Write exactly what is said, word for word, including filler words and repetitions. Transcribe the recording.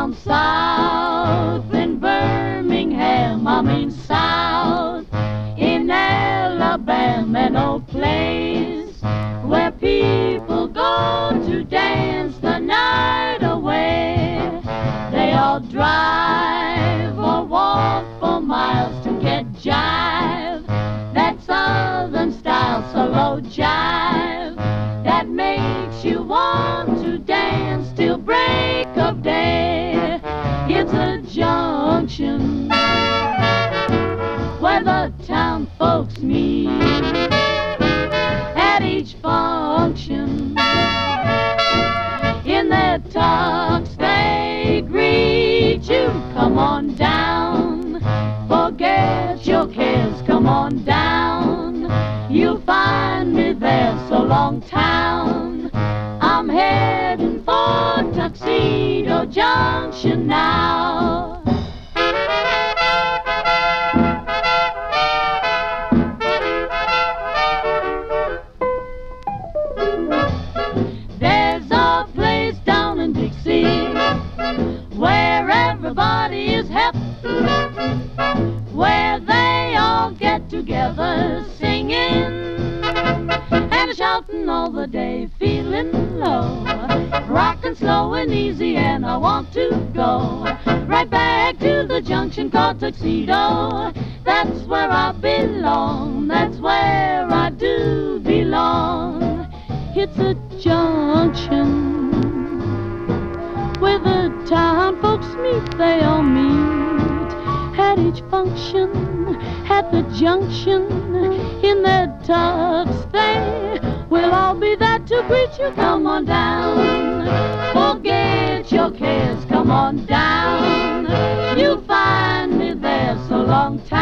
Down south in Birmingham, I mean south in Alabama, an old place where people go to dance the night away. They all drive or walk for miles to get jive, that southern style, solo jive, that makes you want to dance till break of day. It's a junction where the town folks meet. At each function, in their tux they greet you. Come on down, forget your cares, come on down. You'll find me there, so long town. I'm heading for Tuxedo Junction now. There's a place down in Dixie where everybody is hep, where they all get together singing and shouting all the day, feeling low, rocking slow and easy, and I want to go right back to the junction called Tuxedo. That's where I belong, that's where I do belong. It's a junction where the town folks meet, they all meet at each function, at the junction, in their tux they will all be there to greet you. Come on down, forget your cares, come on down. You'll find me there, so long time.